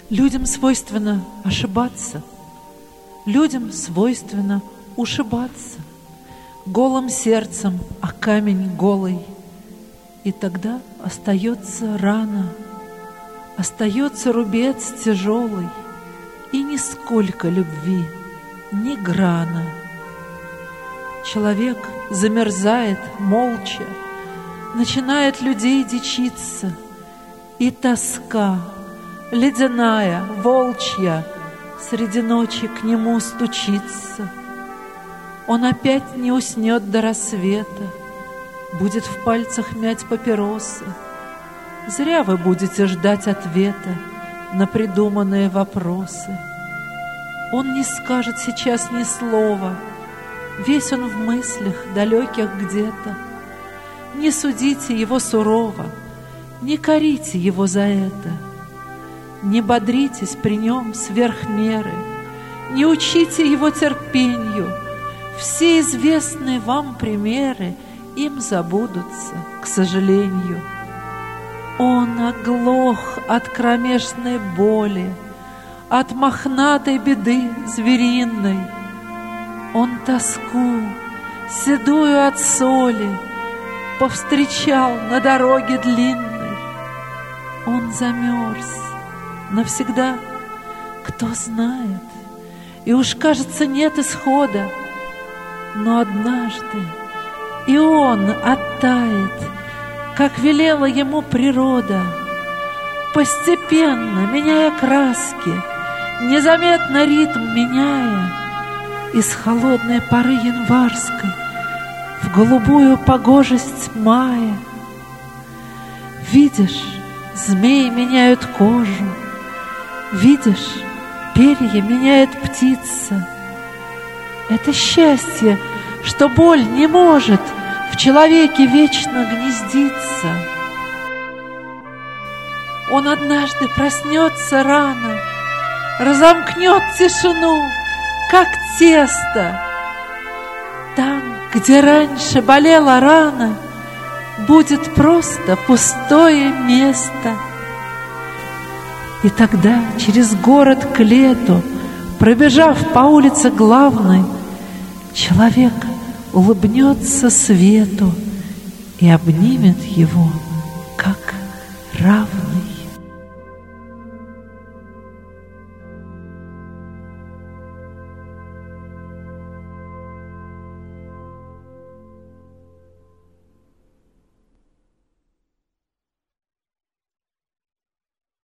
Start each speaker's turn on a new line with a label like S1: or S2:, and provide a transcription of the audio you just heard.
S1: Людям свойственно ошибаться, людям свойственно ушибаться голым сердцем о камень голый. И тогда остается рана, остается рубец тяжелый, и нисколько любви, ни грана. Человек замерзает молча, начинает людей дичиться, и тоска, ледяная, волчья, среди ночи к нему стучится. Он опять не уснет до рассвета, будет в пальцах мять папиросы. Зря вы будете ждать ответа на придуманные вопросы. Он не скажет сейчас ни слова, весь он в мыслях далеких где-то. Не судите его сурово, не корите его за это. Не бодритесь при нем сверх меры, не учите его терпению. Все известные вам примеры им забудутся, к сожалению. Он оглох от кромешной боли, от мохнатой беды звериной. Он тоску, седую от соли, повстречал на дороге длинной. Он замерз навсегда, кто знает, и уж, кажется, нет исхода. Но однажды и он оттает, как велела ему природа, постепенно меняя краски, незаметно ритм меняя, из холодной поры январской в голубую погожесть мая. Видишь, змеи меняют кожу, видишь, перья меняет птица. Это счастье, что боль не может в человеке вечно гнездиться. Он однажды проснется рано, разомкнет тишину, как тесто. Там, где раньше болела рана, будет просто пустое место. И тогда через город к лету, пробежав по улице главной, человек улыбнется свету и обнимет его, как равный.